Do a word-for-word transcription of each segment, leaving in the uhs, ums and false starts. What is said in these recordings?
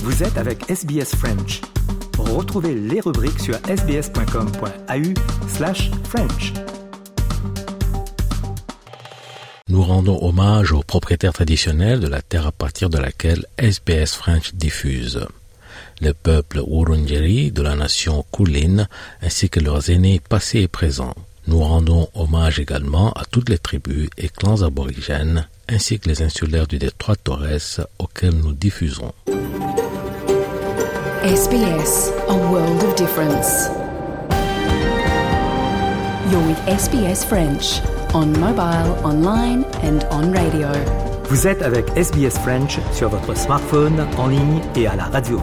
Vous êtes avec S B S French. Retrouvez les rubriques sur sbs.com.au slash French. Nous rendons hommage aux propriétaires traditionnels de la terre à partir de laquelle S B S French diffuse. Le peuple Wurundjeri de la nation Kulin ainsi que leurs aînés passés et présents. Nous rendons hommage également à toutes les tribus et clans aborigènes ainsi que les insulaires du détroit Torres auxquels nous diffusons. S B S, a world of difference. You're with S B S French, on mobile, online and on radio. Vous êtes avec S B S French sur votre smartphone, en ligne et à la radio.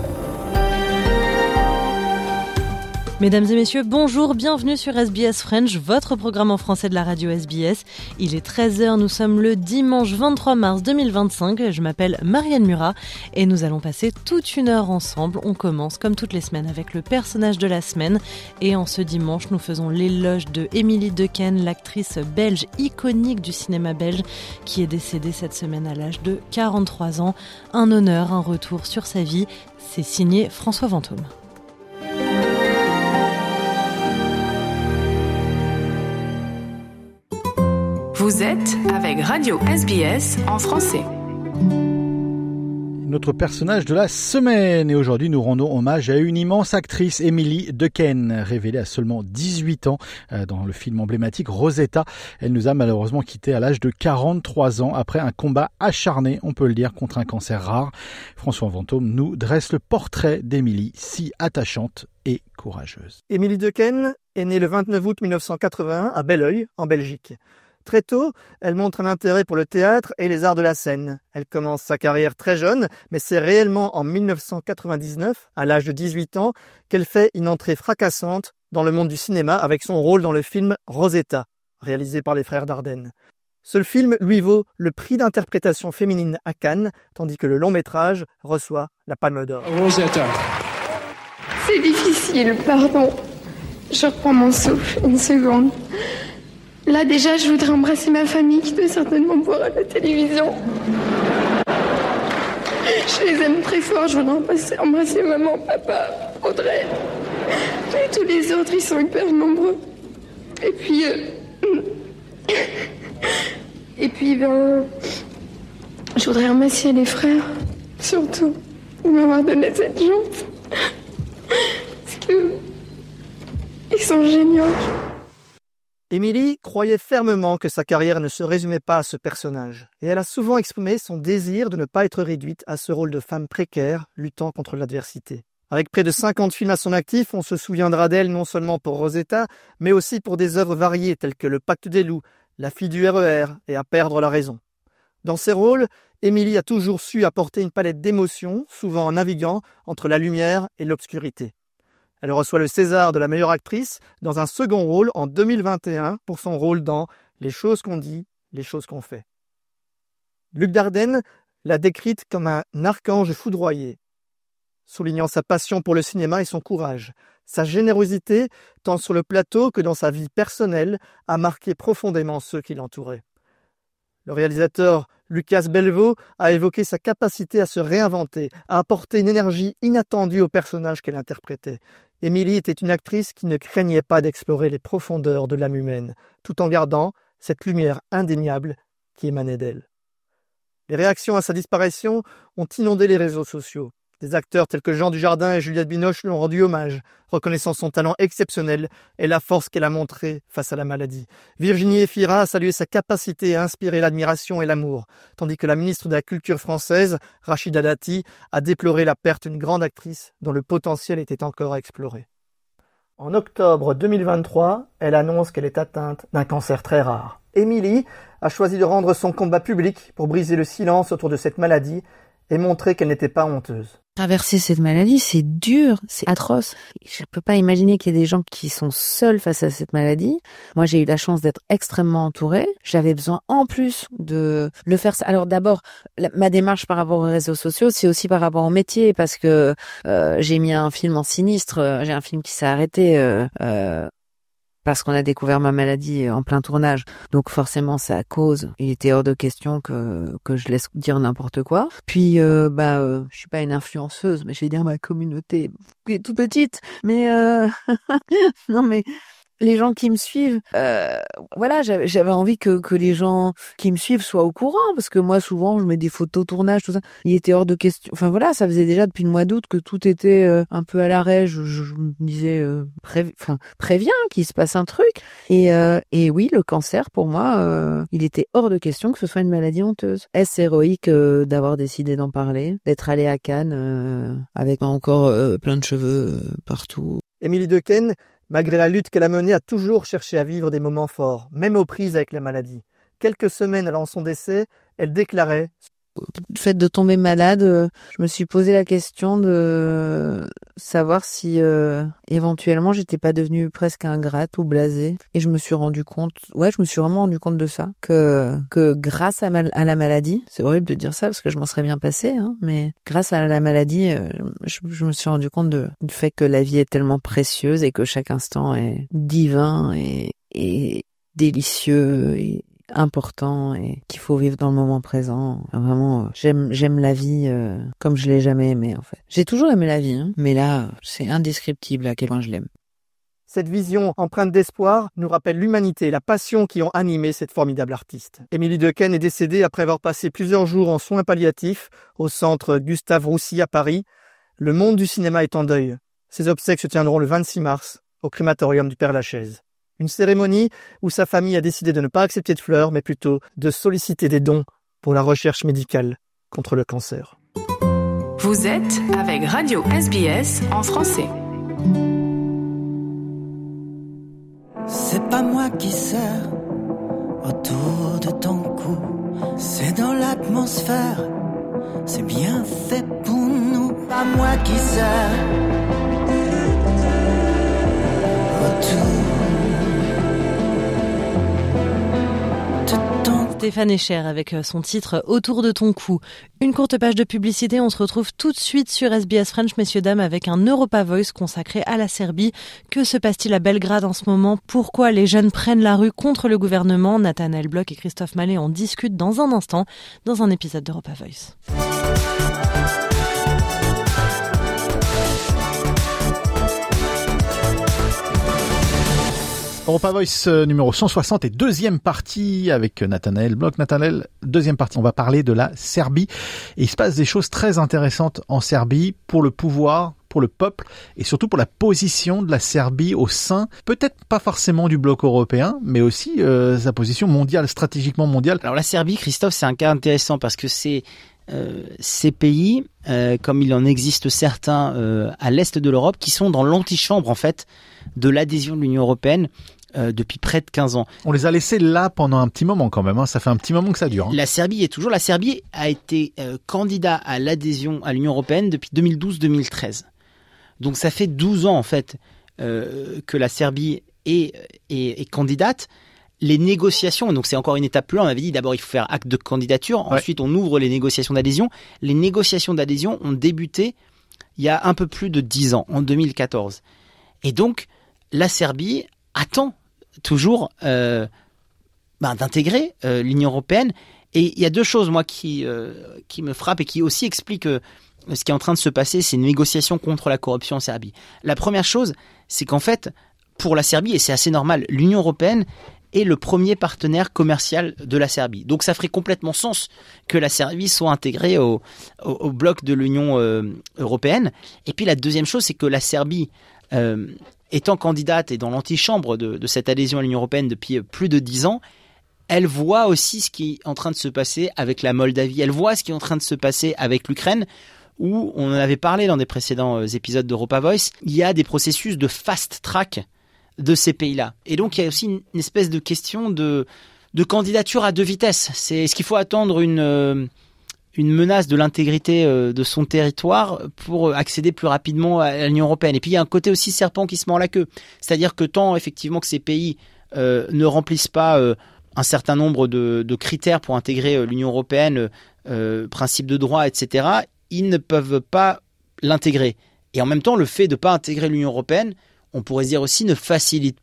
Mesdames et messieurs, bonjour, bienvenue sur S B S French, votre programme en français de la radio S B S. Il est treize heures, nous sommes le dimanche vingt-trois mars deux mille vingt-cinq, je m'appelle Marianne Murat et nous allons passer toute une heure ensemble. On commence comme toutes les semaines avec le personnage de la semaine et en ce dimanche, nous faisons l'éloge de Émilie Dequesne, l'actrice belge iconique du cinéma belge qui est décédée cette semaine à l'âge de quarante-trois ans. Un honneur, un retour sur sa vie, c'est signé François Vantôme. Vous êtes avec Radio S B S en français. Notre personnage de la semaine. Et aujourd'hui, nous rendons hommage à une immense actrice, Émilie Dequesne, révélée à seulement dix-huit ans dans le film emblématique Rosetta. Elle nous a malheureusement quittés à l'âge de quarante-trois ans après un combat acharné, on peut le dire, contre un cancer rare. François Vantôme nous dresse le portrait d'Émilie, si attachante et courageuse. Émilie Dequesne est née le vingt-neuf août mille neuf cent quatre-vingt-un à Belleuil, en Belgique. Très tôt, elle montre un intérêt pour le théâtre et les arts de la scène. Elle commence sa carrière très jeune, mais c'est réellement en mille neuf cent quatre-vingt-dix-neuf, à l'âge de dix-huit ans, qu'elle fait une entrée fracassante dans le monde du cinéma avec son rôle dans le film Rosetta, réalisé par les frères Dardenne. Ce film lui vaut le prix d'interprétation féminine à Cannes, tandis que le long-métrage reçoit la Palme d'Or. Rosetta. C'est difficile, pardon. Je reprends mon souffle, une seconde. Là, déjà, je voudrais embrasser ma famille qui doit certainement me voir à la télévision. Je les aime très fort. Je voudrais embrasser, embrasser maman, papa, Audrey. Et tous les autres, ils sont hyper nombreux. Et puis... Euh... Et puis, ben... Je voudrais remercier les frères, surtout, de m'avoir donné cette chance. Parce que... Ils sont géniaux. Émilie croyait fermement que sa carrière ne se résumait pas à ce personnage, et elle a souvent exprimé son désir de ne pas être réduite à ce rôle de femme précaire luttant contre l'adversité. Avec près de cinquante films à son actif, on se souviendra d'elle non seulement pour Rosetta, mais aussi pour des œuvres variées telles que Le Pacte des loups, La fille du R E R et À perdre la raison. Dans ses rôles, Émilie a toujours su apporter une palette d'émotions, souvent en naviguant entre la lumière et l'obscurité. Elle reçoit le César de la meilleure actrice dans un second rôle en deux mille vingt et un pour son rôle dans Les choses qu'on dit, les choses qu'on fait. Luc Dardenne l'a décrite comme un archange foudroyé, soulignant sa passion pour le cinéma et son courage. Sa générosité, tant sur le plateau que dans sa vie personnelle, a marqué profondément ceux qui l'entouraient. Le réalisateur Lucas Belvaux a évoqué sa capacité à se réinventer, à apporter une énergie inattendue au personnage qu'elle interprétait. Émilie était une actrice qui ne craignait pas d'explorer les profondeurs de l'âme humaine, tout en gardant cette lumière indéniable qui émanait d'elle. Les réactions à sa disparition ont inondé les réseaux sociaux. Des acteurs tels que Jean Dujardin et Juliette Binoche lui ont rendu hommage, reconnaissant son talent exceptionnel et la force qu'elle a montrée face à la maladie. Virginie Efira a salué sa capacité à inspirer l'admiration et l'amour, tandis que la ministre de la Culture française, Rachida Dati, a déploré la perte d'une grande actrice dont le potentiel était encore à explorer. En octobre deux mille vingt-trois, elle annonce qu'elle est atteinte d'un cancer très rare. Émilie a choisi de rendre son combat public pour briser le silence autour de cette maladie et montrer qu'elle n'était pas honteuse. Traverser cette maladie, c'est dur, c'est atroce. Je peux pas imaginer qu'il y ait des gens qui sont seuls face à cette maladie. Moi, j'ai eu la chance d'être extrêmement entourée. J'avais besoin, en plus, de le faire. Alors d'abord, la, ma démarche par rapport aux réseaux sociaux, c'est aussi par rapport au métier, parce que euh, j'ai mis un film en sinistre. J'ai un film qui s'est arrêté. Euh, euh, parce qu'on a découvert ma maladie en plein tournage. Donc forcément, ça a cause. Il était hors de question que que je laisse dire n'importe quoi. Puis, euh, bah, euh, je suis pas une influenceuse, mais je vais dire ma communauté qui est toute petite. Mais euh... non, mais les gens qui me suivent, euh, voilà, j'avais, j'avais envie que, que les gens qui me suivent soient au courant, parce que moi, souvent, je mets des photos tournage, tout ça. Il était hors de question. Enfin voilà, ça faisait déjà depuis le mois d'août que tout était euh, un peu à l'arrêt. Je, je, je me disais, euh, pré, enfin, préviens qu'il se passe un truc. Et, euh, et oui, le cancer, pour moi, euh, il était hors de question que ce soit une maladie honteuse. Est-ce héroïque euh, d'avoir décidé d'en parler, d'être allé à Cannes euh, avec encore euh, plein de cheveux euh, partout. Émilie Dequesne, malgré la lutte qu'elle a menée, a toujours cherché à vivre des moments forts, même aux prises avec la maladie. Quelques semaines avant son décès, elle déclarait Le fait de tomber malade, euh, je me suis posé la question de savoir si euh, éventuellement j'étais pas devenue presque ingrate ou blasée. Et je me suis rendu compte, ouais, je me suis vraiment rendu compte de ça, que que grâce à, mal, à la maladie, c'est horrible de dire ça parce que je m'en serais bien passée, hein, mais grâce à la maladie, euh, je, je me suis rendu compte de, du fait que la vie est tellement précieuse et que chaque instant est divin et, et délicieux et important et qu'il faut vivre dans le moment présent. Enfin, vraiment, j'aime j'aime la vie euh, comme je l'ai jamais aimée en fait. J'ai toujours aimé la vie, hein, mais là, c'est indescriptible à quel point je l'aime. Cette vision empreinte d'espoir nous rappelle l'humanité et la passion qui ont animé cette formidable artiste. Émilie Dequesne est décédée après avoir passé plusieurs jours en soins palliatifs au centre Gustave Roussy à Paris. Le monde du cinéma est en deuil. Ses obsèques se tiendront le vingt-six mars au crématorium du Père-Lachaise. Une cérémonie où sa famille a décidé de ne pas accepter de fleurs, mais plutôt de solliciter des dons pour la recherche médicale contre le cancer. Vous êtes avec Radio S B S en français. C'est pas moi qui sers autour de ton cou, c'est dans l'atmosphère, c'est bien fait pour nous. Pas moi qui sers autour. Stéphane Escher avec son titre « Autour de ton cou ». Une courte page de publicité, on se retrouve tout de suite sur S B S French, messieurs, dames, avec un Europa Voice consacré à la Serbie. Que se passe-t-il à Belgrade en ce moment? Pourquoi les jeunes prennent la rue contre le gouvernement? Nathanaël Bloch et Christophe Mallet en discutent dans un instant, dans un épisode d'Europa Voice. Europa Voice euh, numéro cent soixante et deuxième partie avec Nathanaël Bloch. Nathanaël, deuxième partie, on va parler de la Serbie. Et il se passe des choses très intéressantes en Serbie pour le pouvoir, pour le peuple et surtout pour la position de la Serbie au sein, peut-être pas forcément du bloc européen, mais aussi euh, sa position mondiale, stratégiquement mondiale. Alors la Serbie, Christophe, c'est un cas intéressant parce que c'est euh, ces pays, euh, comme il en existe certains euh, à l'est de l'Europe, qui sont dans l'antichambre en fait de l'adhésion de l'Union européenne euh, depuis près de quinze ans. On les a laissés là pendant un petit moment quand même, hein. Ça fait un petit moment que ça dure. Hein. La Serbie est toujours, la Serbie a été euh, candidat à l'adhésion à l'Union européenne depuis deux mille douze deux mille treize. Donc ça fait douze ans en fait euh, que la Serbie est, est, est candidate. Les négociations, donc c'est encore une étape plus loin, on avait dit d'abord il faut faire acte de candidature, ouais. Ensuite on ouvre les négociations d'adhésion. Les négociations d'adhésion ont débuté il y a un peu plus de dix ans, en deux mille quatorze. Et donc la Serbie attend toujours euh, ben, d'intégrer euh, l'Union européenne. Et il y a deux choses moi qui, euh, qui me frappent et qui aussi expliquent euh, ce qui est en train de se passer, c'est une négociation contre la corruption en Serbie. La première chose, c'est qu'en fait, pour la Serbie, et c'est assez normal, l'Union européenne est le premier partenaire commercial de la Serbie. Donc ça ferait complètement sens que la Serbie soit intégrée au, au, au bloc de l'Union euh, européenne. Et puis la deuxième chose, c'est que la Serbie, euh, étant candidate et dans l'antichambre de, de cette adhésion à l'Union européenne depuis plus de dix ans, elle voit aussi ce qui est en train de se passer avec la Moldavie. Elle voit ce qui est en train de se passer avec l'Ukraine, où on en avait parlé dans des précédents épisodes d'Europa Voice. Il y a des processus de fast track de ces pays-là. Et donc, il y a aussi une, une espèce de question de, de candidature à deux vitesses. C'est, est-ce qu'il faut attendre une, euh, une menace de l'intégrité euh, de son territoire pour accéder plus rapidement à l'Union européenne? Et puis, il y a un côté aussi serpent qui se mord la queue. C'est-à-dire que tant, effectivement, que ces pays euh, ne remplissent pas euh, un certain nombre de, de critères pour intégrer euh, l'Union européenne, euh, principe de droit, et cetera, ils ne peuvent pas l'intégrer. Et en même temps, le fait de ne pas intégrer l'Union européenne, on pourrait dire aussi, ne facilite pas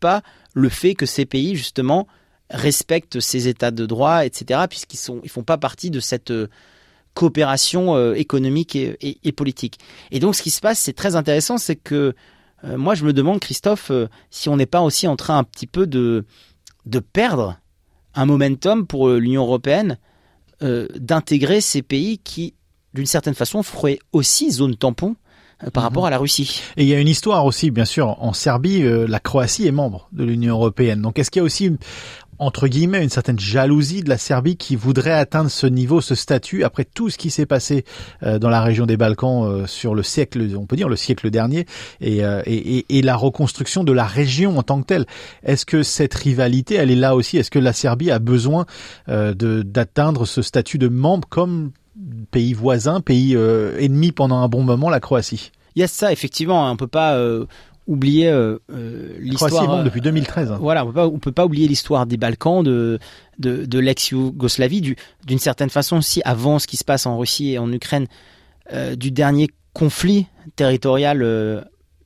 le fait que ces pays justement respectent ces états de droit, et cetera, puisqu'ils sont, ils font pas partie de cette euh, coopération euh, économique et, et, et politique. Et donc, ce qui se passe, c'est très intéressant, c'est que euh, moi, je me demande, Christophe, euh, si on n'est pas aussi en train un petit peu de de perdre un momentum pour euh, l'Union européenne, euh, d'intégrer ces pays qui, d'une certaine façon, feraient aussi zone tampon euh, par mmh. rapport à la Russie. Et il y a une histoire aussi, bien sûr, en Serbie, euh, la Croatie est membre de l'Union européenne. Donc, est-ce qu'il y a aussi une entre guillemets, une certaine jalousie de la Serbie qui voudrait atteindre ce niveau, ce statut, après tout ce qui s'est passé euh, dans la région des Balkans euh, sur le siècle, on peut dire le siècle dernier, et, euh, et, et la reconstruction de la région en tant que telle. Est-ce que cette rivalité, elle est là aussi? Est-ce que la Serbie a besoin euh, de, d'atteindre ce statut de membre comme pays voisin, pays euh, ennemi pendant un bon moment, la Croatie? Il y a ça, effectivement, on peut pas... Euh... oublier euh, euh, l'histoire. Croatie est membre depuis deux mille treize. Hein. Voilà, on peut pas, on peut pas oublier l'histoire des Balkans, de de, de l'ex-Yougoslavie, du, d'une certaine façon aussi avant ce qui se passe en Russie et en Ukraine, euh, du dernier conflit territorial euh,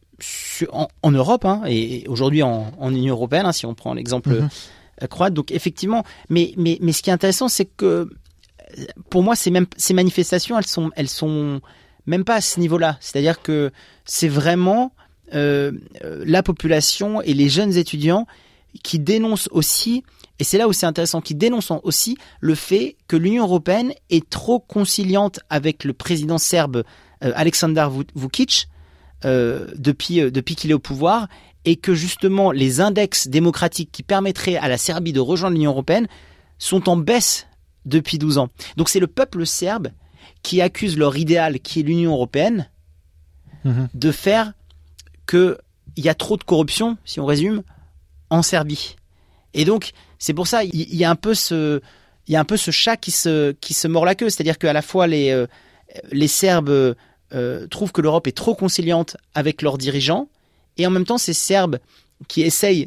sur, en, en Europe, hein, et, et aujourd'hui en, en Union européenne, hein, si on prend l'exemple mm-hmm. croate. Donc effectivement, mais mais mais ce qui est intéressant, c'est que pour moi, ces même ces manifestations, elles sont elles sont même pas à ce niveau-là. C'est-à-dire que c'est vraiment Euh, la population et les jeunes étudiants qui dénoncent aussi, et c'est là où c'est intéressant, qui dénoncent aussi le fait que l'Union européenne est trop conciliante avec le président serbe euh, Aleksandar Vučić euh, depuis, euh, depuis qu'il est au pouvoir, et que justement les index démocratiques qui permettraient à la Serbie de rejoindre l'Union européenne sont en baisse depuis douze ans. Donc c'est le peuple serbe qui accuse leur idéal, qui est l'Union européenne, mmh. de faire qu'il y a trop de corruption, si on résume, en Serbie. Et donc, c'est pour ça, il y, y a un peu ce, il y a un peu ce chat qui se, qui se mord la queue. C'est-à-dire qu'à la fois, les, euh, les Serbes euh, trouvent que l'Europe est trop conciliante avec leurs dirigeants, et en même temps, ces Serbes qui essayent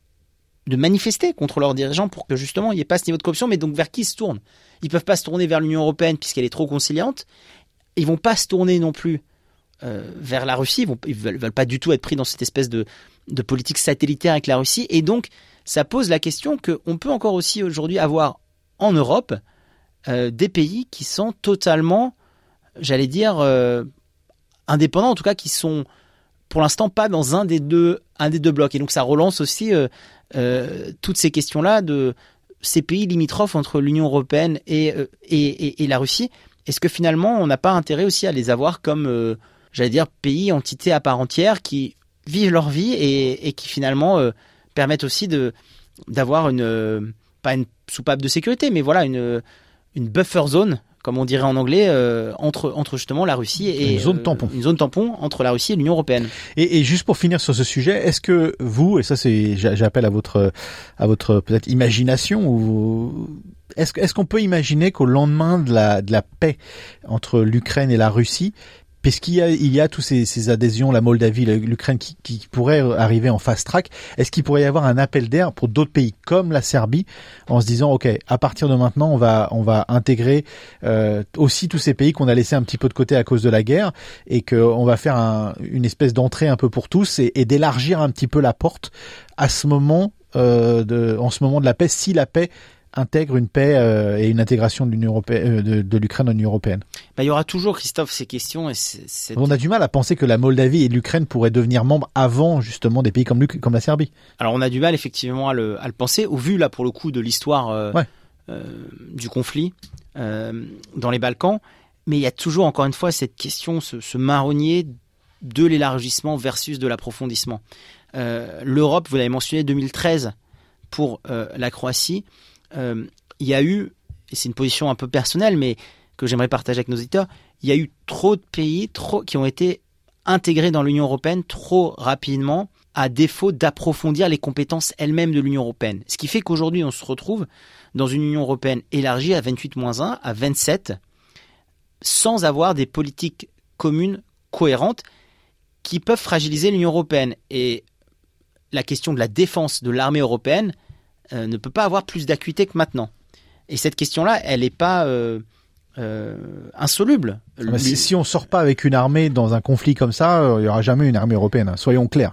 de manifester contre leurs dirigeants pour que justement, il n'y ait pas ce niveau de corruption, mais donc vers qui ils se tournent? Ils ne peuvent pas se tourner vers l'Union européenne puisqu'elle est trop conciliante. Ils ne vont pas se tourner non plus Euh, vers la Russie, ils ne veulent, veulent pas du tout être pris dans cette espèce de, de politique satellitaire avec la Russie, et donc ça pose la question qu'on peut encore aussi aujourd'hui avoir en Europe euh, des pays qui sont totalement, j'allais dire, euh, indépendants, en tout cas qui sont pour l'instant pas dans un des deux, un des deux blocs, et donc ça relance aussi euh, euh, toutes ces questions-là de ces pays limitrophes entre l'Union européenne et, euh, et, et, et la Russie. Est-ce que finalement on n'a pas intérêt aussi à les avoir comme euh, j'allais dire, pays, entités à part entière qui vivent leur vie et, et qui finalement euh, permettent aussi de, d'avoir une, euh, pas une soupape de sécurité, mais voilà, une, une buffer zone, comme on dirait en anglais, euh, entre, entre justement la Russie et... Une zone tampon. Euh, une zone tampon entre la Russie et l'Union européenne. Et, et juste pour finir sur ce sujet, est-ce que vous, et ça c'est, j'appelle à votre, à votre peut-être imagination, ou est-ce, est-ce qu'on peut imaginer qu'au lendemain de la, de la paix entre l'Ukraine et la Russie, puisqu'il y a, il y a tous ces, ces adhésions, la Moldavie, l'Ukraine qui, qui pourraient arriver en fast track, est-ce qu'il pourrait y avoir un appel d'air pour d'autres pays comme la Serbie en se disant ok, à partir de maintenant on va on va intégrer euh, aussi tous ces pays qu'on a laissés un petit peu de côté à cause de la guerre, et qu'on va faire un, une espèce d'entrée un peu pour tous et, et d'élargir un petit peu la porte à ce moment euh, de en ce moment de la paix, si la paix intègre une paix euh, et une intégration de l'Union européenne, euh, de, de l'Ukraine en Union européenne. Bah, il y aura toujours, Christophe, ces questions. Et c'est, c'est... On a du mal à penser que la Moldavie et l'Ukraine pourraient devenir membres avant justement des pays comme, comme la Serbie. Alors on a du mal effectivement à le, à le penser, au vu là pour le coup de l'histoire euh, ouais. euh, du conflit euh, dans les Balkans. Mais il y a toujours encore une fois cette question, ce, ce marronnier de l'élargissement versus de l'approfondissement. Euh, L'Europe, vous l'avez mentionné, deux mille treize pour euh, la Croatie. Euh, il y a eu, et c'est une position un peu personnelle, mais que j'aimerais partager avec nos auditeurs, il y a eu trop de pays trop, qui ont été intégrés dans l'Union européenne trop rapidement, à défaut d'approfondir les compétences elles-mêmes de l'Union européenne. Ce qui fait qu'aujourd'hui, on se retrouve dans une Union européenne élargie à vingt-huit moins un, à vingt-sept, sans avoir des politiques communes cohérentes qui peuvent fragiliser l'Union européenne. Et la question de la défense de l'armée européenne Euh, ne peut pas avoir plus d'acuité que maintenant. Et cette question-là, elle n'est pas euh, euh, insoluble. Ah bah si, si on ne sort pas avec une armée dans un conflit comme ça, il n'y aura jamais une armée européenne. Soyons clairs.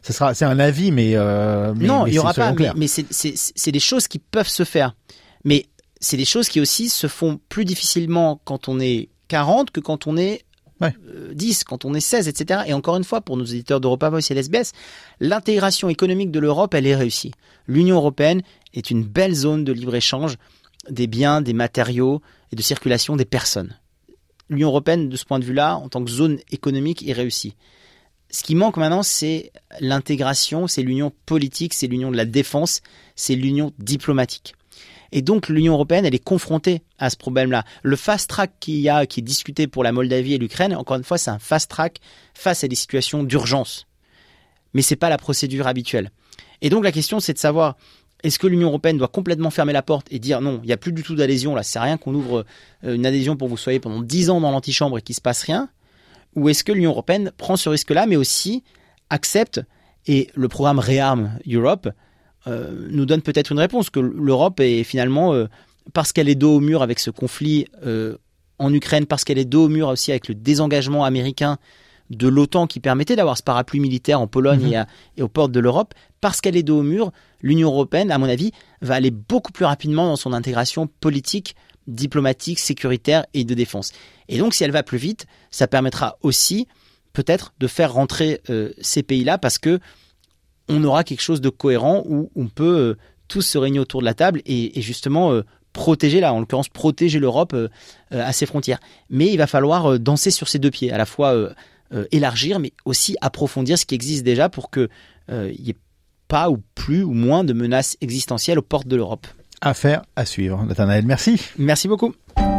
Ce sera, c'est un avis, mais, euh, mais non, mais il y aura pas. Mais, clair. mais c'est, c'est, c'est des choses qui peuvent se faire. Mais c'est des choses qui aussi se font plus difficilement quand on est quarante que quand on est ouais. euh, dix, quand on est seize, et cetera. Et encore une fois, pour nos éditeurs d'Europa Voice et l'S B S, l'intégration économique de l'Europe, elle est réussie. L'Union européenne est une belle zone de libre-échange des biens, des matériaux et de circulation des personnes. L'Union européenne, de ce point de vue-là, en tant que zone économique, est réussie. Ce qui manque maintenant, c'est l'intégration, c'est l'union politique, c'est l'union de la défense, c'est l'union diplomatique. Et donc l'Union européenne, elle est confrontée à ce problème-là. Le fast-track qu'il y a, qui est discuté pour la Moldavie et l'Ukraine, encore une fois, c'est un fast-track face à des situations d'urgence. Mais c'est pas la procédure habituelle. Et donc la question, c'est de savoir, est-ce que l'Union européenne doit complètement fermer la porte et dire non, il n'y a plus du tout d'adhésion, là, c'est rien qu'on ouvre une adhésion pour que vous soyez pendant dix ans dans l'antichambre et qu'il ne se passe rien? Ou est-ce que l'Union européenne prend ce risque-là, mais aussi accepte, et le programme Rearm Europe euh, nous donne peut-être une réponse, que l'Europe est finalement, euh, parce qu'elle est dos au mur avec ce conflit euh, en Ukraine, parce qu'elle est dos au mur aussi avec le désengagement américain de l'OTAN qui permettait d'avoir ce parapluie militaire en Pologne mmh. et, à, et aux portes de l'Europe, parce qu'elle est dos au mur, l'Union européenne, à mon avis, va aller beaucoup plus rapidement dans son intégration politique, diplomatique, sécuritaire et de défense. Et donc, si elle va plus vite, ça permettra aussi peut-être de faire rentrer euh, ces pays-là parce que on aura quelque chose de cohérent où on peut euh, tous se réunir autour de la table et, et justement euh, protéger, là, en l'occurrence, protéger l'Europe euh, euh, à ses frontières. Mais il va falloir euh, danser sur ses deux pieds, à la fois euh, euh, élargir, mais aussi approfondir ce qui existe déjà pour qu'il euh, n'y ait pas ou plus ou moins de menaces existentielles aux portes de l'Europe. Affaire à suivre. Nathanaël, merci. Merci beaucoup.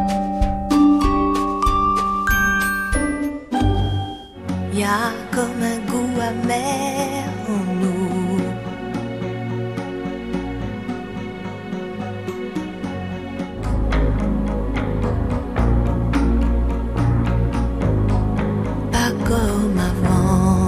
Il y a comme un goût amer en nous. Pas comme avant.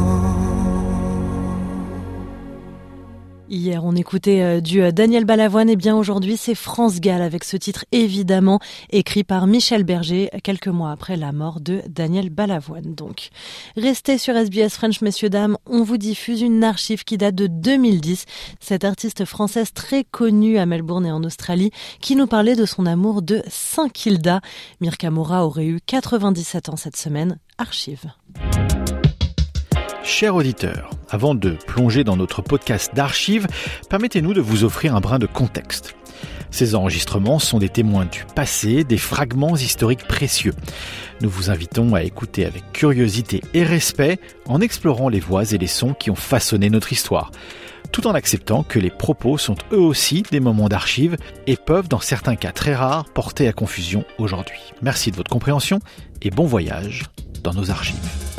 Hier, on écoutait euh, du euh, Daniel Balavoine, et bien aujourd'hui, c'est France Gall avec ce titre évidemment écrit par Michel Berger, quelques mois après la mort de Daniel Balavoine. Donc, restez sur S B S French, messieurs, dames, on vous diffuse une archive qui date de deux mille dix. Cette artiste française très connue à Melbourne et en Australie, qui nous parlait de son amour de Saint-Kilda. Mirka Mora aurait eu quatre-vingt-dix-sept ans cette semaine. Archive. Chers auditeurs, avant de plonger dans notre podcast d'archives, permettez-nous de vous offrir un brin de contexte. Ces enregistrements sont des témoins du passé, des fragments historiques précieux. Nous vous invitons à écouter avec curiosité et respect en explorant les voix et les sons qui ont façonné notre histoire, tout en acceptant que les propos sont eux aussi des moments d'archives et peuvent, dans certains cas très rares, porter à confusion aujourd'hui. Merci de votre compréhension et bon voyage dans nos archives.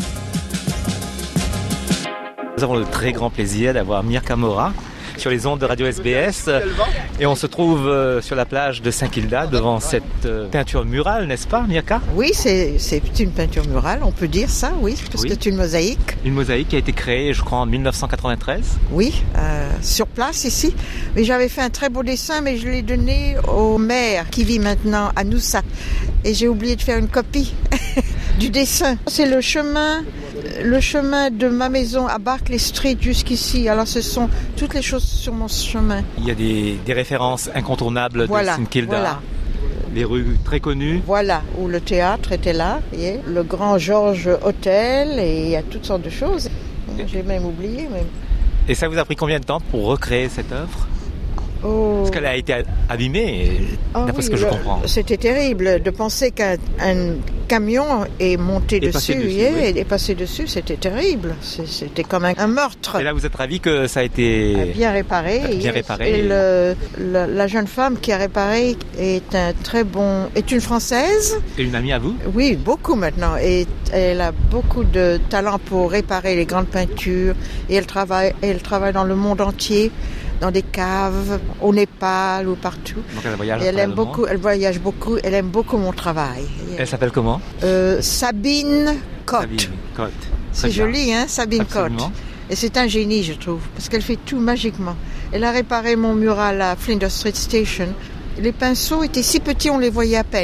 Nous avons le très grand plaisir d'avoir Mirka Mora sur les ondes de Radio S B S et on se trouve sur la plage de Saint-Kilda devant cette peinture murale, n'est-ce pas Mirka ? Oui, c'est, c'est une peinture murale, on peut dire ça, oui, parce oui. que c'est une mosaïque. Une mosaïque qui a été créée, je crois, en dix-neuf cent quatre-vingt-treize. Oui, euh, sur place ici. Mais j'avais fait un très beau dessin, mais je l'ai donné au maire qui vit maintenant à Noosa. Et j'ai oublié de faire une copie du dessin. C'est le chemin... le chemin de ma maison à Barclay Street jusqu'ici. Alors ce sont toutes les choses sur mon chemin. Il y a des, des références incontournables voilà, de Saint-Kilda. Voilà. Les rues très connues. Voilà, où le théâtre était là. Et le Grand Georges Hotel, et il y a toutes sortes de choses. J'ai même oublié. Même. Et ça vous a pris combien de temps pour recréer cette œuvre ? Oh. Parce qu'elle a été abîmée, oh d'après oui, ce que je le, comprends. C'était terrible de penser qu'un un camion est monté et dessus, dessus et, oui. est passé dessus. C'était terrible. C'était comme un, un meurtre. Et là, vous êtes ravi que ça a été bien réparé. Bien et, réparé. Et le, la, la jeune femme qui a réparé est un très bon, est une Française. Et une amie à vous ? Oui, beaucoup maintenant. Et elle a beaucoup de talent pour réparer les grandes peintures. Et elle travaille, elle travaille dans le monde entier. Dans des caves, au Népal ou partout. Donc elle voyage. Et elle aime beaucoup. Elle voyage beaucoup. Elle aime beaucoup mon travail. Elle s'appelle comment ? euh, Sabine Cotte. Sabine Cotte. C'est bien. Joli, hein, Sabine Absolument. Cotte. Et c'est un génie, je trouve, parce qu'elle fait tout magiquement. Elle a réparé mon mural à Flinders Street Station. Les pinceaux étaient si petits, on les voyait à peine.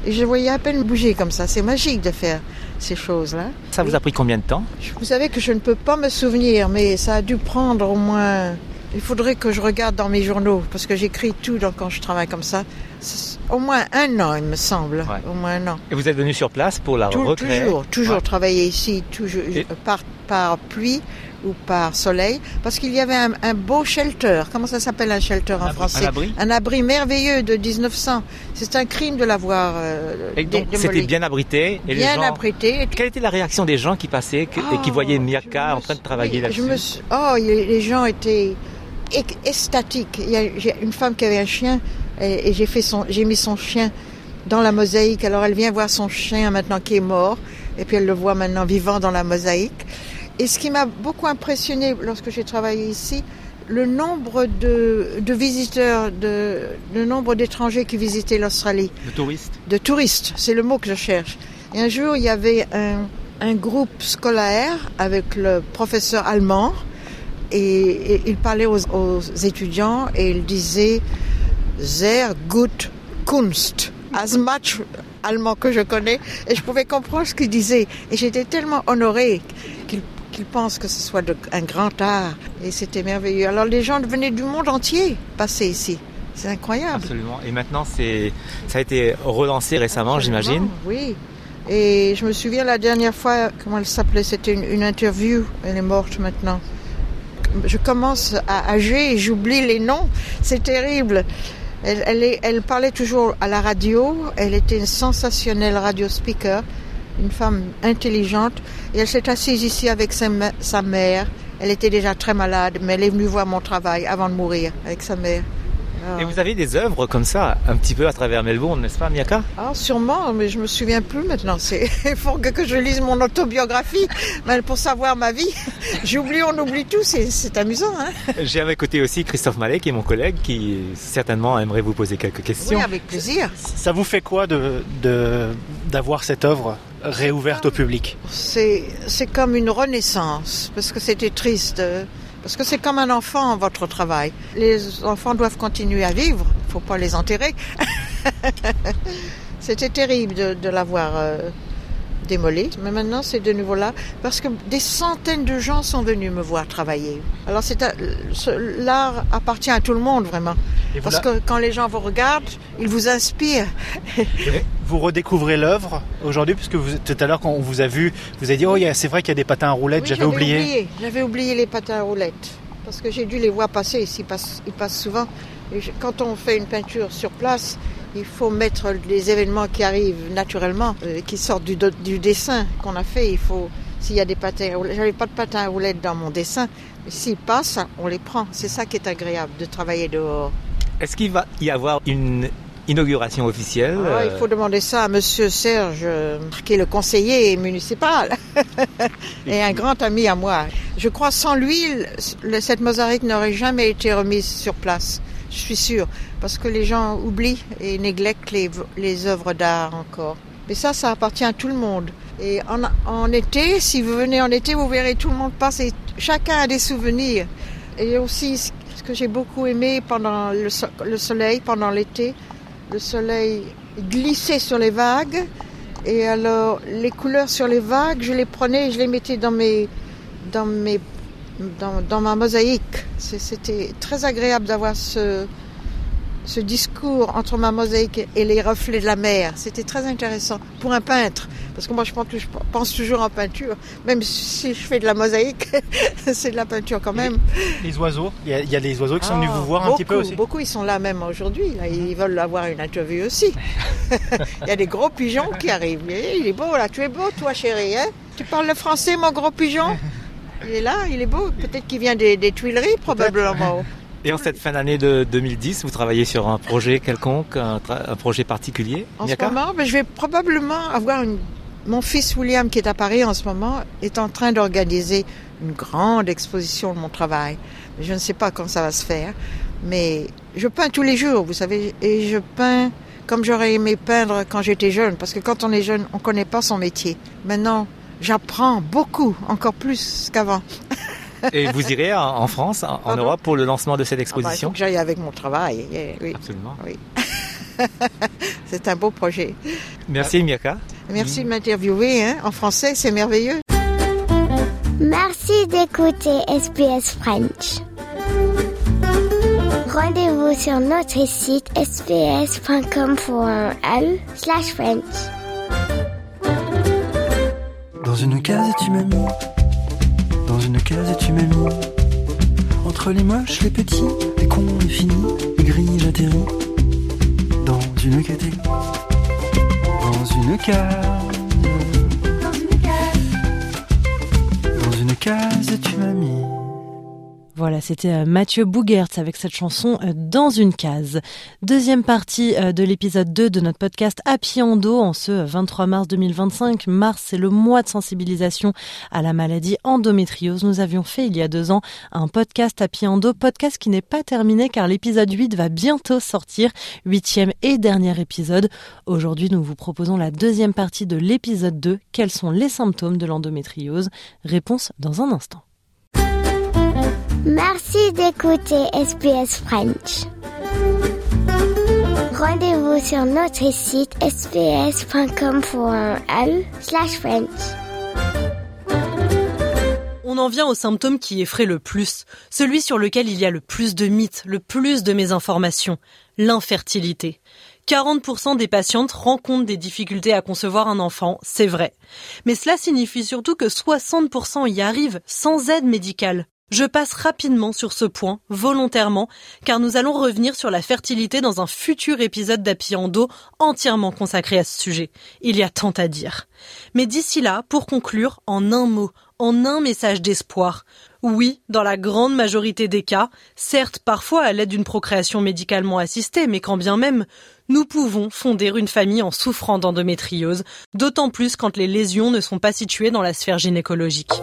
Et je voyais à peine bouger comme ça. C'est magique de faire ces choses-là. Ça vous a pris combien de temps? Vous savez que je ne peux pas me souvenir, mais ça a dû prendre au moins... Il faudrait que je regarde dans mes journaux, parce que j'écris tout donc, quand je travaille comme ça. C'est au moins un an, il me semble. Ouais. Au moins un an. Et vous êtes venu sur place pour la tout, recréer? Toujours, toujours ouais. travailler ici, toujours, Et... par, par pluie ou par soleil, parce qu'il y avait un, un beau shelter. Comment ça s'appelle un shelter un en abri, français? Un abri. Un abri merveilleux de dix-neuf cents. C'est un crime de l'avoir euh, Et donc, démoli. c'était bien abrité. Et bien les gens... abrité. Quelle était la réaction des gens qui passaient que, oh, et qui voyaient Miaka en train de travailler oui, là-dessus? je me suis... Oh, les gens étaient extatiques. Il y a j'ai une femme qui avait un chien et, et j'ai fait son, j'ai mis son chien dans la mosaïque. Alors elle vient voir son chien maintenant qui est mort et puis elle le voit maintenant vivant dans la mosaïque. Et ce qui m'a beaucoup impressionné lorsque j'ai travaillé ici, le nombre de, de visiteurs, de, le nombre d'étrangers qui visitaient l'Australie. De touristes. De touristes, c'est le mot que je cherche. Et un jour, il y avait un, un groupe scolaire avec le professeur allemand et, et il parlait aux, aux étudiants et il disait « Sehr gut Kunst ». As much allemand que je connais et je pouvais comprendre ce qu'il disait. Et j'étais tellement honorée qu'il qu'ils pensent que ce soit de, un grand art. Et c'était merveilleux. Alors les gens venaient du monde entier passer ici. C'est incroyable. Absolument. Et maintenant, c'est, ça a été relancé récemment, Absolument, j'imagine. Oui. Et je me souviens la dernière fois, comment elle s'appelait, c'était une, une interview. Elle est morte maintenant. Je commence à âger et j'oublie les noms. C'est terrible. Elle, elle, est, elle parlait toujours à la radio. Elle était une sensationnelle radio speaker. Une femme intelligente, et elle s'est assise ici avec sa, sa mère. Elle était déjà très malade, mais elle est venue voir mon travail avant de mourir avec sa mère. Et vous avez des œuvres comme ça, un petit peu à travers Melbourne, n'est-ce pas, Miaka? Ah, sûrement, mais je me souviens plus maintenant. C'est... Il faut que, que je lise mon autobiographie pour savoir ma vie. J'oublie, on oublie tout, c'est, c'est amusant. Hein. J'ai à mes côtés aussi Christophe Mallet, qui est mon collègue, qui certainement aimerait vous poser quelques questions. Oui, avec plaisir. Ça vous fait quoi de, de, d'avoir cette œuvre réouverte au public? C'est, c'est comme une renaissance, parce que c'était triste. Parce que c'est comme un enfant, votre travail. Les enfants doivent continuer à vivre. Il ne faut pas les enterrer. C'était terrible de, de l'avoir euh, démoli. Mais maintenant, c'est de nouveau là. Parce que des centaines de gens sont venus me voir travailler. Alors, c'est un, ce, l'art appartient à tout le monde, vraiment. Parce que quand les gens vous regardent, ils vous inspirent. Vous redécouvrez l'œuvre aujourd'hui, puisque vous, tout à l'heure, quand on vous a vu, vous avez dit « Oh, c'est vrai qu'il y a des patins à roulettes, oui, j'avais, j'avais oublié. oublié ». J'avais oublié les patins à roulettes, parce que j'ai dû les voir passer, ils passent, ils passent souvent. Et je, quand on fait une peinture sur place, il faut mettre les événements qui arrivent naturellement, euh, qui sortent du, du dessin qu'on a fait. Il faut, s'il y a des patins à roulettes, j'avais pas de patins à roulettes dans mon dessin, mais s'ils passent, on les prend. C'est ça qui est agréable, de travailler dehors. Est-ce qu'il va y avoir une inauguration officielle? Ah, il faut demander ça à Monsieur Serge, qui est le conseiller municipal et un grand ami à moi. Je crois sans lui, cette mosaïque n'aurait jamais été remise sur place. Je suis sûre, parce que les gens oublient et néglectent les, les œuvres d'art encore. Mais ça, ça appartient à tout le monde. Et en, en été, si vous venez en été, vous verrez tout le monde passer. Chacun a des souvenirs. Et aussi, ce que j'ai beaucoup aimé pendant le, so- le soleil, pendant l'été, le soleil glissait sur les vagues. Et alors, les couleurs sur les vagues, je les prenais et je les mettais dans mes, dans mes, dans, dans ma mosaïque. C'était très agréable d'avoir ce, ce discours entre ma mosaïque et les reflets de la mer. C'était très intéressant pour un peintre. Parce que moi, je pense, je pense toujours en peinture. Même si je fais de la mosaïque, c'est de la peinture quand même. Les oiseaux, il y a, il y a des oiseaux qui sont venus oh, vous voir beaucoup, un petit peu aussi. Beaucoup, ils sont là même aujourd'hui. Là, ils veulent avoir une interview aussi. Il y a des gros pigeons qui arrivent. Il est beau là, tu es beau toi chérie. Hein, tu parles le français mon gros pigeon? Il est là, il est beau. Peut-être qu'il vient des, des Tuileries probablement. Et en cette fin d'année de deux mille dix, vous travaillez sur un projet quelconque, un, tra- un projet particulier? En Miaka? Ce moment, ben, je vais probablement avoir une... Mon fils William, qui est à Paris en ce moment, est en train d'organiser une grande exposition de mon travail. Je ne sais pas quand ça va se faire, mais je peins tous les jours, vous savez, et je peins comme j'aurais aimé peindre quand j'étais jeune, parce que quand on est jeune, on ne connaît pas son métier. Maintenant, j'apprends beaucoup, encore plus qu'avant. Et vous irez en France, en Pardon? Europe, pour le lancement de cette exposition? Ah bah, il faut que j'aille avec mon travail. Oui. Absolument. Oui. C'est un beau projet. Merci Mirka. Merci de m'interviewer, hein. En français, c'est merveilleux. Merci d'écouter S B S French. Rendez-vous sur notre site s b s point com point a u slash French. Dans une case tu m'as mis, dans une case tu m'as mis, entre les moches, les petits, les cons, les finis, les gris, j'atterris, dans une catégorie, dans une case, dans une case tu m'as mis. Voilà, c'était Mathieu Bouguertz avec cette chanson Dans une case. Deuxième partie de l'épisode deux de notre podcast À pied en dos en ce vingt-trois mars deux mille vingt-cinq. Mars, c'est le mois de sensibilisation à la maladie endométriose. Nous avions fait il y a deux ans un podcast À pied en dos, podcast qui n'est pas terminé car l'épisode huit va bientôt sortir, huitième et dernier épisode. Aujourd'hui, nous vous proposons la deuxième partie de l'épisode deux. Quels sont les symptômes de l'endométriose? Réponse dans un instant. Merci d'écouter S B S French. Rendez-vous sur notre site s b s point com point a u slash French. On en vient au symptôme qui effraie le plus, celui sur lequel il y a le plus de mythes, le plus de mésinformations, l'infertilité. quarante pour cent des patientes rencontrent des difficultés à concevoir un enfant, c'est vrai. Mais cela signifie surtout que soixante pour cent y arrivent sans aide médicale. Je passe rapidement sur ce point, volontairement, car nous allons revenir sur la fertilité dans un futur épisode d'À pied en dos entièrement consacré à ce sujet. Il y a tant à dire. Mais d'ici là, pour conclure, en un mot, en un message d'espoir. Oui, dans la grande majorité des cas, certes parfois à l'aide d'une procréation médicalement assistée, mais quand bien même, nous pouvons fonder une famille en souffrant d'endométriose, d'autant plus quand les lésions ne sont pas situées dans la sphère gynécologique.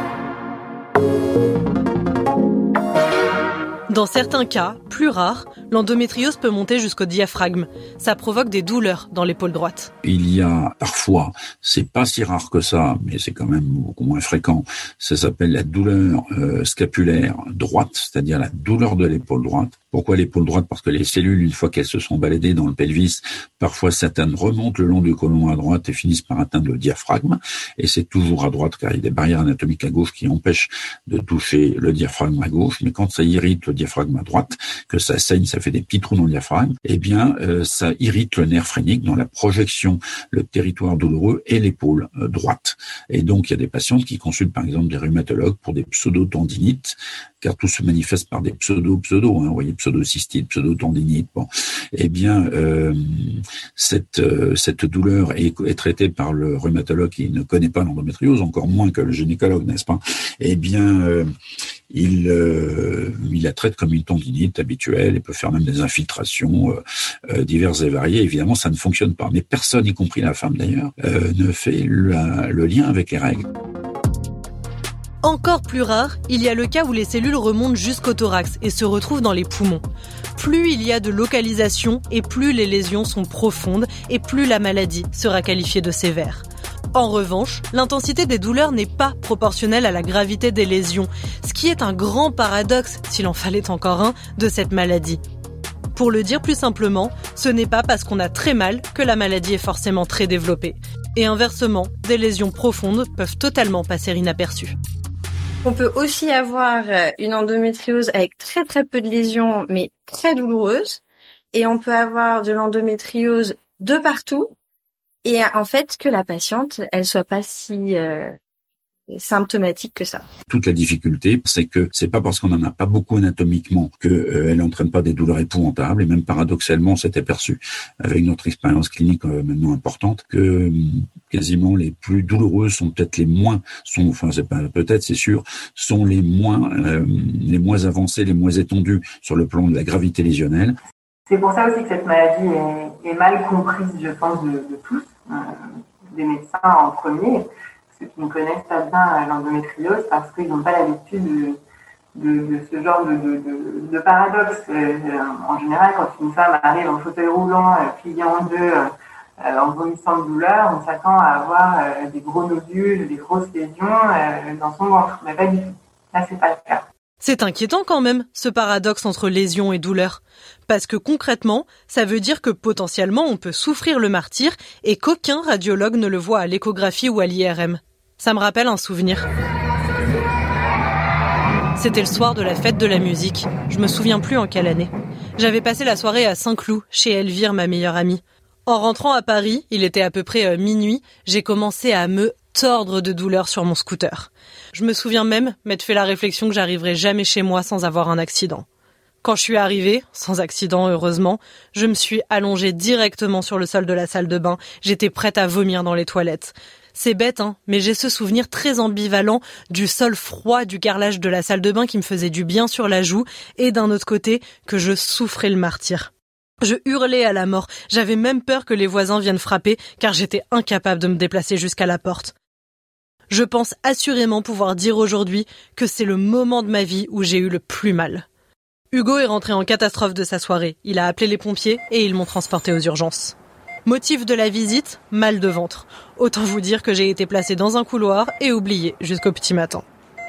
Dans certains cas, plus rares, l'endométriose peut monter jusqu'au diaphragme. Ça provoque des douleurs dans l'épaule droite. Il y a parfois, c'est pas si rare que ça, mais c'est quand même beaucoup moins fréquent, ça s'appelle la douleur euh, scapulaire droite, c'est-à-dire la douleur de l'épaule droite. Pourquoi l'épaule droite? Parce que les cellules, une fois qu'elles se sont baladées dans le pelvis, parfois certaines remontent le long du côlon à droite et finissent par atteindre le diaphragme. Et c'est toujours à droite, car il y a des barrières anatomiques à gauche qui empêchent de toucher le diaphragme à gauche. Mais quand ça irrite le diaphragme à droite, que ça saigne, ça fait des petits trous dans le diaphragme, eh bien, euh, ça irrite le nerf phrénique dans la projection, le territoire douloureux et l'épaule euh, droite. Et donc, il y a des patientes qui consultent, par exemple, des rhumatologues pour des pseudo-tendinites, car tout se manifeste par des pseudo-pseudo, hein, vous voyez, pseudo-cystite, pseudo-tendinite. Bon, eh bien, euh, cette euh, cette douleur est, est traitée par le rhumatologue qui ne connaît pas l'endométriose, encore moins que le gynécologue, n'est-ce pas? Eh bien, euh, il euh, il la traite comme une tendinite habituelle et peut faire même des infiltrations euh, euh, diverses et variées. Évidemment, ça ne fonctionne pas. Mais personne, y compris la femme d'ailleurs, euh, ne fait la, le lien avec les règles. Encore plus rare, il y a le cas où les cellules remontent jusqu'au thorax et se retrouvent dans les poumons. Plus il y a de localisation et plus les lésions sont profondes et plus la maladie sera qualifiée de sévère. En revanche, l'intensité des douleurs n'est pas proportionnelle à la gravité des lésions, ce qui est un grand paradoxe, s'il en fallait encore un, de cette maladie. Pour le dire plus simplement, ce n'est pas parce qu'on a très mal que la maladie est forcément très développée. Et inversement, des lésions profondes peuvent totalement passer inaperçues. On peut aussi avoir une endométriose avec très très peu de lésions, mais très douloureuse. Et on peut avoir de l'endométriose de partout. Et en fait, que la patiente, elle soit pas si euh, symptomatique que ça. Toute la difficulté, c'est que c'est pas parce qu'on en a pas beaucoup anatomiquement que euh, elle entraîne pas des douleurs épouvantables. Et même paradoxalement, on s'est aperçu avec notre expérience clinique euh, maintenant importante que euh, quasiment les plus douloureuses sont peut-être les moins, sont, enfin c'est pas peut-être, c'est sûr, sont les moins, euh, les moins avancées, les moins étendues sur le plan de la gravité lésionnelle. C'est pour ça aussi que cette maladie est, est mal comprise, je pense, de, de tous, euh, des médecins en premier, ceux qui ne connaissent pas bien l'endométriose parce qu'ils n'ont pas l'habitude de, de, de ce genre de, de, de, de paradoxe. Euh, en général, quand une femme arrive en fauteuil roulant, euh, pliée en deux, euh, en vomissant de douleur, on s'attend à avoir euh, des gros nodules, des grosses lésions euh, dans son ventre, mais pas du tout. Là, c'est pas le cas. C'est inquiétant quand même, ce paradoxe entre lésion et douleur. Parce que concrètement, ça veut dire que potentiellement on peut souffrir le martyre et qu'aucun radiologue ne le voit à l'échographie ou à l'I R M. Ça me rappelle un souvenir. C'était le soir de la fête de la musique. Je me souviens plus en quelle année. J'avais passé la soirée à Saint-Cloud, chez Elvire, ma meilleure amie. En rentrant à Paris, il était à peu près euh, minuit, j'ai commencé à me tordre de douleur sur mon scooter. Je me souviens même m'être fait la réflexion que j'arriverais jamais chez moi sans avoir un accident. Quand je suis arrivée, sans accident heureusement, je me suis allongée directement sur le sol de la salle de bain. J'étais prête à vomir dans les toilettes. C'est bête, hein, mais j'ai ce souvenir très ambivalent du sol froid du carrelage de la salle de bain qui me faisait du bien sur la joue et d'un autre côté que je souffrais le martyre. Je hurlais à la mort. J'avais même peur que les voisins viennent frapper car j'étais incapable de me déplacer jusqu'à la porte. Je pense assurément pouvoir dire aujourd'hui que c'est le moment de ma vie où j'ai eu le plus mal. Hugo est rentré en catastrophe de sa soirée. Il a appelé les pompiers et ils m'ont transporté aux urgences. Motif de la visite, mal de ventre. Autant vous dire que j'ai été placée dans un couloir et oubliée jusqu'au petit matin.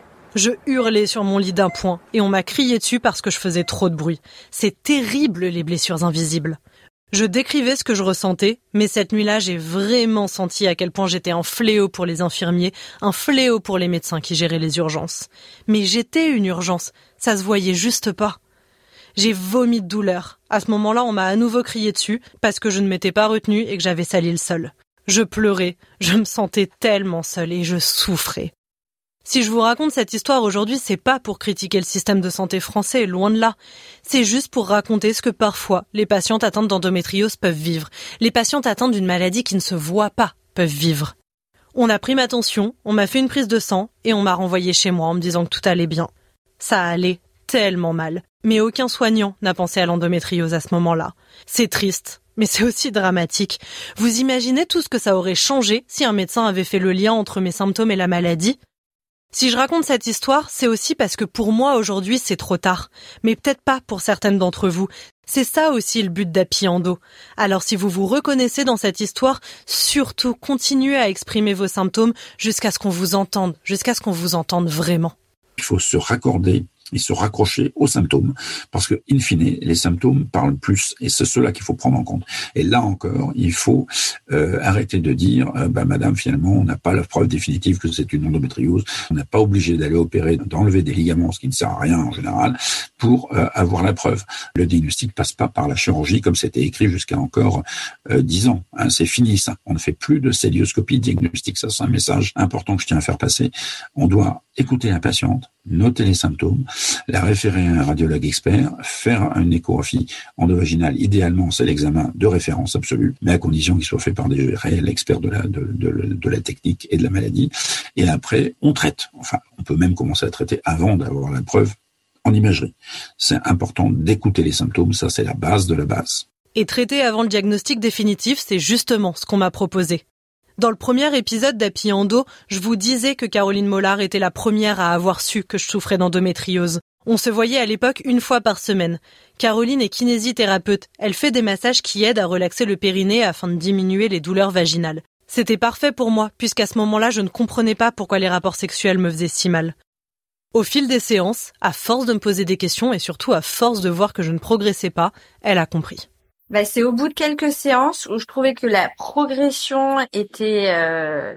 Je hurlais sur mon lit d'un poing et on m'a crié dessus parce que je faisais trop de bruit. C'est terrible les blessures invisibles. Je décrivais ce que je ressentais, mais cette nuit-là, j'ai vraiment senti à quel point j'étais un fléau pour les infirmiers, un fléau pour les médecins qui géraient les urgences. Mais j'étais une urgence, ça se voyait juste pas. J'ai vomi de douleur. À ce moment-là, on m'a à nouveau crié dessus parce que je ne m'étais pas retenue et que j'avais sali le sol. Je pleurais, je me sentais tellement seule et je souffrais. Si je vous raconte cette histoire aujourd'hui, c'est pas pour critiquer le système de santé français, loin de là. C'est juste pour raconter ce que parfois les patientes atteintes d'endométriose peuvent vivre. Les patientes atteintes d'une maladie qui ne se voit pas peuvent vivre. On a pris ma tension, on m'a fait une prise de sang et on m'a renvoyée chez moi en me disant que tout allait bien. Ça allait tellement mal. Mais aucun soignant n'a pensé à l'endométriose à ce moment-là. C'est triste, mais c'est aussi dramatique. Vous imaginez tout ce que ça aurait changé si un médecin avait fait le lien entre mes symptômes et la maladie ? Si je raconte cette histoire, c'est aussi parce que pour moi aujourd'hui c'est trop tard, mais peut-être pas pour certaines d'entre vous. C'est ça aussi le but d'Happy Endo. Alors si vous vous reconnaissez dans cette histoire, surtout continuez à exprimer vos symptômes jusqu'à ce qu'on vous entende, jusqu'à ce qu'on vous entende vraiment. Il faut se raccorder et se raccrocher aux symptômes, parce que, in fine, les symptômes parlent plus, et c'est cela qu'il faut prendre en compte. Et là encore, il faut euh, arrêter de dire, euh, bah, madame, finalement, on n'a pas la preuve définitive que c'est une endométriose, on n'est pas obligé d'aller opérer, d'enlever des ligaments, ce qui ne sert à rien en général, pour euh, avoir la preuve. Le diagnostic passe pas par la chirurgie, comme c'était écrit jusqu'à encore euh, dix ans. Hein, c'est fini, ça. On ne fait plus de célioscopie diagnostique. Ça, c'est un message important que je tiens à faire passer. On doit écouter la patiente, noter les symptômes, la référer à un radiologue expert, faire une échographie endovaginale. Idéalement, c'est l'examen de référence absolue, mais à condition qu'il soit fait par des réels experts de la, de, de, de la technique et de la maladie. Et après, on traite. Enfin, on peut même commencer à traiter avant d'avoir la preuve en imagerie. C'est important d'écouter les symptômes, ça c'est la base de la base. Et traiter avant le diagnostic définitif, c'est justement ce qu'on m'a proposé. Dans le premier épisode d'Happy Endo, je vous disais que Caroline Mollard était la première à avoir su que je souffrais d'endométriose. On se voyait à l'époque une fois par semaine. Caroline est kinésithérapeute. Elle fait des massages qui aident à relaxer le périnée afin de diminuer les douleurs vaginales. C'était parfait pour moi, puisqu'à ce moment-là, je ne comprenais pas pourquoi les rapports sexuels me faisaient si mal. Au fil des séances, à force de me poser des questions et surtout à force de voir que je ne progressais pas, elle a compris. Bah, c'est au bout de quelques séances où je trouvais que la progression était euh,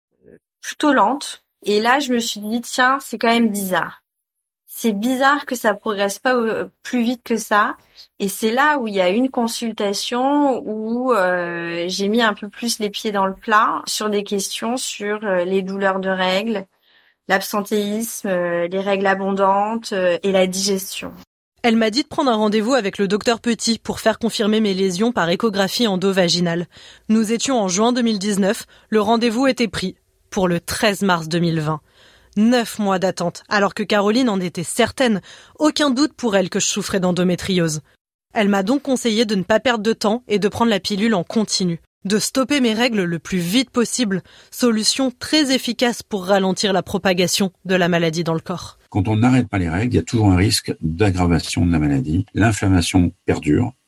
plutôt lente. Et là, je me suis dit, tiens, c'est quand même bizarre. C'est bizarre que ça progresse pas plus vite que ça. Et c'est là où il y a une consultation où euh, j'ai mis un peu plus les pieds dans le plat sur des questions sur euh, les douleurs de règles, l'absentéisme, euh, les règles abondantes euh, et la digestion. Elle m'a dit de prendre un rendez-vous avec le docteur Petit pour faire confirmer mes lésions par échographie endovaginale. Nous étions en juin deux mille dix-neuf, le rendez-vous était pris pour le treize mars deux mille vingt. Neuf mois d'attente, alors que Caroline en était certaine. Aucun doute pour elle que je souffrais d'endométriose. Elle m'a donc conseillé de ne pas perdre de temps et de prendre la pilule en continu. De stopper mes règles le plus vite possible. Solution très efficace pour ralentir la propagation de la maladie dans le corps. Quand on n'arrête pas les règles, il y a toujours un risque d'aggravation de la maladie. L'inflammation perdure.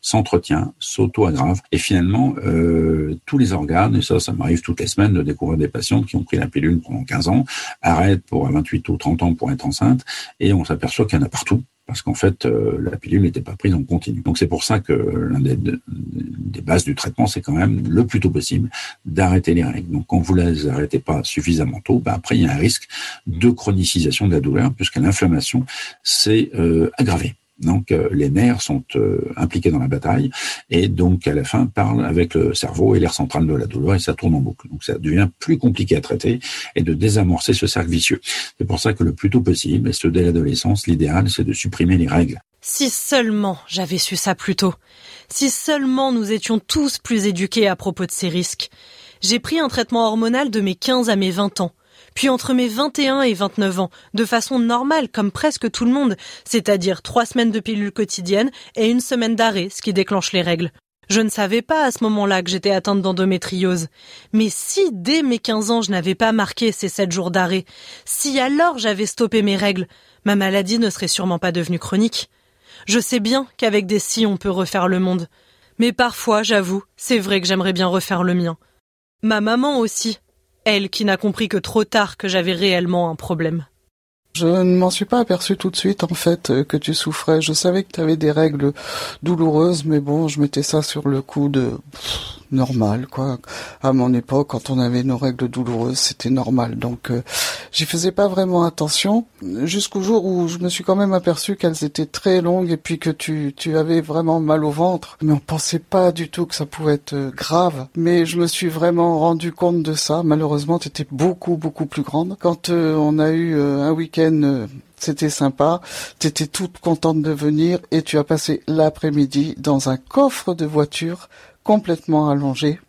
s'entretient, s'auto-aggrave et finalement euh, tous les organes, et ça ça m'arrive toutes les semaines de découvrir des patientes qui ont pris la pilule pendant quinze ans, arrêtent pour vingt-huit ou trente ans pour être enceinte et on s'aperçoit qu'il y en a partout. Parce qu'en fait, euh, la pilule n'était pas prise en continu. Donc c'est pour ça que l'un des, des bases du traitement, c'est quand même le plus tôt possible d'arrêter les règles. Donc quand vous les arrêtez pas suffisamment tôt, bah, après il y a un risque de chronicisation de la douleur, puisque l'inflammation s'est euh, aggravée. Donc euh, les nerfs sont euh, impliqués dans la bataille et donc à la fin parlent avec le cerveau et l'aire centrale de la douleur et ça tourne en boucle. Donc ça devient plus compliqué à traiter et de désamorcer ce cercle vicieux. C'est pour ça que le plus tôt possible, et ce dès l'adolescence, l'idéal c'est de supprimer les règles. Si seulement j'avais su ça plus tôt. Si seulement nous étions tous plus éduqués à propos de ces risques. J'ai pris un traitement hormonal de mes quinze à mes vingt ans. Puis entre mes vingt et un et vingt-neuf ans, de façon normale, comme presque tout le monde, c'est-à-dire trois semaines de pilules quotidiennes et une semaine d'arrêt, ce qui déclenche les règles. Je ne savais pas à ce moment-là que j'étais atteinte d'endométriose. Mais si dès mes quinze ans je n'avais pas marqué ces sept jours d'arrêt, si alors j'avais stoppé mes règles, ma maladie ne serait sûrement pas devenue chronique. Je sais bien qu'avec des si on peut refaire le monde. Mais parfois, j'avoue, c'est vrai que j'aimerais bien refaire le mien. Ma maman aussi. Elle qui n'a compris que trop tard que j'avais réellement un problème. Je ne m'en suis pas aperçu tout de suite, en fait, que tu souffrais. Je savais que tu avais des règles douloureuses, mais bon, je mettais ça sur le coup de pff, normal, quoi. À mon époque, quand on avait nos règles douloureuses, c'était normal. Donc, euh, j'y faisais pas vraiment attention, jusqu'au jour où je me suis quand même aperçu qu'elles étaient très longues et puis que tu, tu avais vraiment mal au ventre. Mais on pensait pas du tout que ça pouvait être grave. Mais je me suis vraiment rendu compte de ça. Malheureusement, tu étais beaucoup, beaucoup plus grande. Quand euh, on a eu euh, un week-end, c'était sympa, t'étais toute contente de venir et tu as passé l'après-midi dans un coffre de voiture complètement allongé.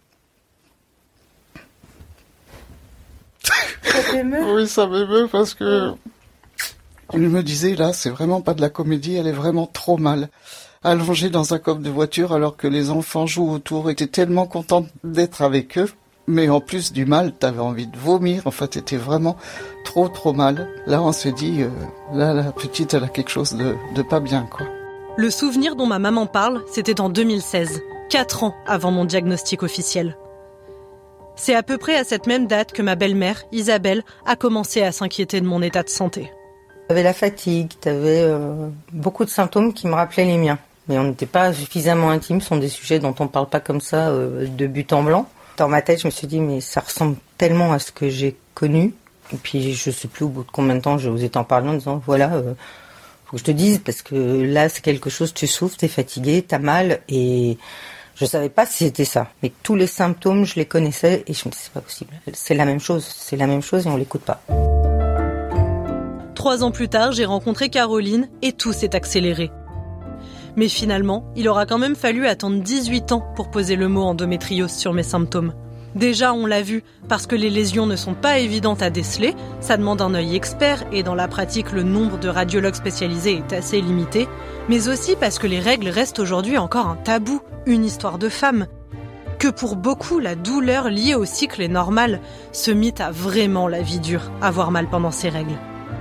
Ça t'émeut ? Oui, ça m'émeut parce que je me disais là, c'est vraiment pas de la comédie, elle est vraiment trop mal. Allongée dans un coffre de voiture alors que les enfants jouent autour et t'es tellement contente d'être avec eux. Mais en plus du mal, t'avais envie de vomir. En fait, t'étais vraiment trop, trop mal. Là, on s'est dit, euh, là, la petite, elle a quelque chose de, de pas bien, quoi. Le souvenir dont ma maman parle, c'était en deux mille seize, quatre ans avant mon diagnostic officiel. C'est à peu près à cette même date que ma belle-mère, Isabelle, a commencé à s'inquiéter de mon état de santé. T'avais la fatigue, t'avais euh, beaucoup de symptômes qui me rappelaient les miens. Mais on n'était pas suffisamment intimes, ce sont des sujets dont on parle pas comme ça euh, de but en blanc. Dans ma tête, je me suis dit, mais ça ressemble tellement à ce que j'ai connu. Et puis, je sais plus au bout de combien de temps j'ai osé t'en parler en disant, voilà, euh, faut que je te dise, parce que là, c'est quelque chose, tu souffres, t'es fatigué, t'as mal, et je savais pas si c'était ça. Mais tous les symptômes, je les connaissais, et je me disais, c'est pas possible. C'est la même chose, c'est la même chose, et on l'écoute pas. Trois ans plus tard, j'ai rencontré Caroline, et tout s'est accéléré. Mais finalement, il aura quand même fallu attendre dix-huit ans pour poser le mot endométriose sur mes symptômes. Déjà, on l'a vu, parce que les lésions ne sont pas évidentes à déceler, ça demande un œil expert et dans la pratique, le nombre de radiologues spécialisés est assez limité, mais aussi parce que les règles restent aujourd'hui encore un tabou, une histoire de femme. Que pour beaucoup, la douleur liée au cycle est normale, ce mythe a vraiment la vie dure, avoir mal pendant ses règles.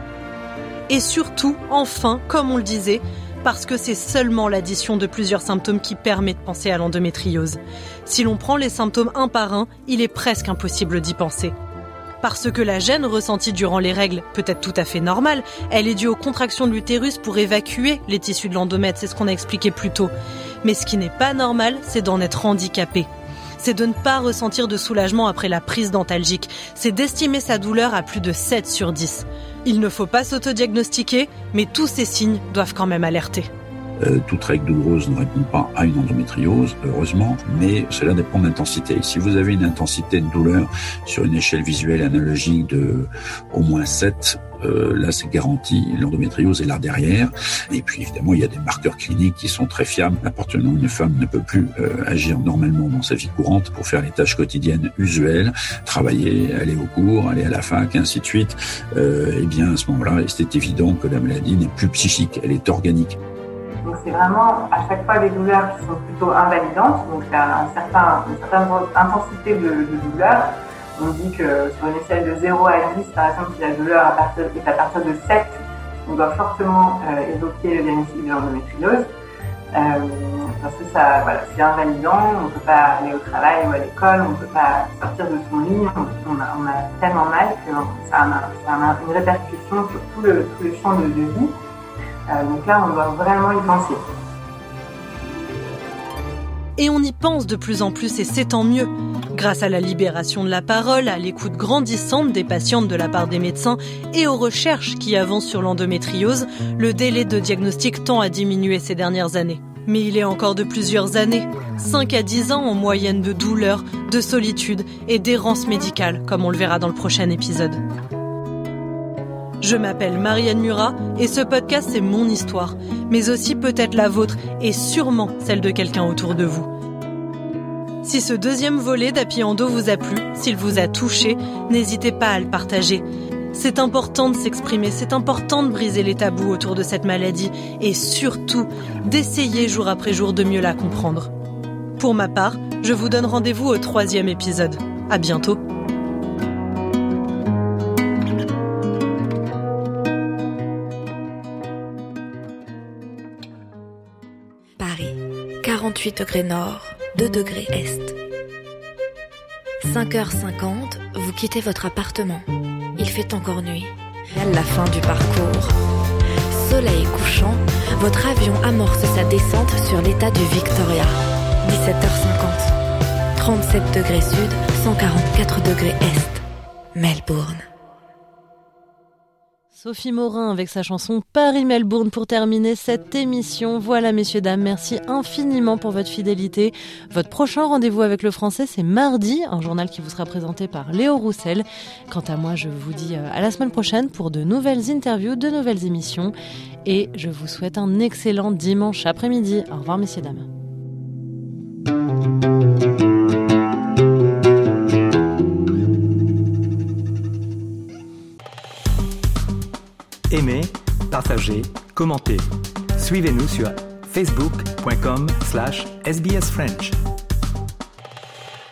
Et surtout, enfin, comme on le disait, parce que c'est seulement l'addition de plusieurs symptômes qui permet de penser à l'endométriose. Si l'on prend les symptômes un par un, il est presque impossible d'y penser. Parce que la gêne ressentie durant les règles peut être tout à fait normale, elle est due aux contractions de l'utérus pour évacuer les tissus de l'endomètre, c'est ce qu'on a expliqué plus tôt. Mais ce qui n'est pas normal, c'est d'en être handicapé. C'est de ne pas ressentir de soulagement après la prise dentalgique. C'est d'estimer sa douleur à plus de sept sur dix. Il ne faut pas s'autodiagnostiquer, mais tous ces signes doivent quand même alerter. Euh, toute règle douloureuse ne répond pas à une endométriose, heureusement, mais cela dépend de l'intensité. Si vous avez une intensité de douleur sur une échelle visuelle analogique de au moins sept, euh, là c'est garanti, l'endométriose est là derrière. Et puis évidemment, il y a des marqueurs cliniques qui sont très fiables. À partir du moment où une femme ne peut plus euh, agir normalement dans sa vie courante pour faire les tâches quotidiennes usuelles, travailler, aller au cours, aller à la fac, et ainsi de suite, euh, eh bien à ce moment-là, c'est évident que la maladie n'est plus psychique, elle est organique. Donc c'est vraiment à chaque fois des douleurs qui sont plutôt invalidantes, donc il y a un certain, une certaine intensité de, de douleur. On dit que sur une échelle de zéro à dix, par exemple, si la douleur à partir, est à partir de sept, on doit fortement euh, évoquer le diagnostic de l'endométriose. Euh, parce que ça, voilà, c'est invalidant, on ne peut pas aller au travail ou à l'école, on ne peut pas sortir de son lit, on, on, a, on a tellement mal que ça a, ça a une répercussion sur tout le, tout le champ de, de vie. Euh, donc là, on doit vraiment y penser. Et on y pense de plus en plus et c'est tant mieux. Grâce à la libération de la parole, à l'écoute grandissante des patientes de la part des médecins et aux recherches qui avancent sur l'endométriose, le délai de diagnostic tend à diminuer ces dernières années. Mais il est encore de plusieurs années, cinq à dix ans en moyenne de douleur, de solitude et d'errance médicale, comme on le verra dans le prochain épisode. Je m'appelle Marianne Murat et ce podcast c'est mon histoire, mais aussi peut-être la vôtre et sûrement celle de quelqu'un autour de vous. Si ce deuxième volet d'Happy Endo vous a plu, s'il vous a touché, n'hésitez pas à le partager. C'est important de s'exprimer, c'est important de briser les tabous autour de cette maladie et surtout d'essayer jour après jour de mieux la comprendre. Pour ma part, je vous donne rendez-vous au troisième épisode. À bientôt. Paris, quarante-huit degrés nord, deux degrés est. cinq heures cinquante, vous quittez votre appartement. Il fait encore nuit. À la fin du parcours. Soleil couchant, votre avion amorce sa descente sur l'état du Victoria. dix-sept heures cinquante. trente-sept degrés sud, cent quarante-quatre degrés est. Melbourne. Sophie Morin avec sa chanson Paris-Melbourne pour terminer cette émission. Voilà messieurs, dames, merci infiniment pour votre fidélité. Votre prochain rendez-vous avec le français, c'est mardi, un journal qui vous sera présenté par Léo Roussel. Quant à moi, je vous dis à la semaine prochaine pour de nouvelles interviews, de nouvelles émissions. Et je vous souhaite un excellent dimanche après-midi. Au revoir messieurs, dames. Aimez, partagez, commentez. Suivez-nous sur facebook point com slash S B S French.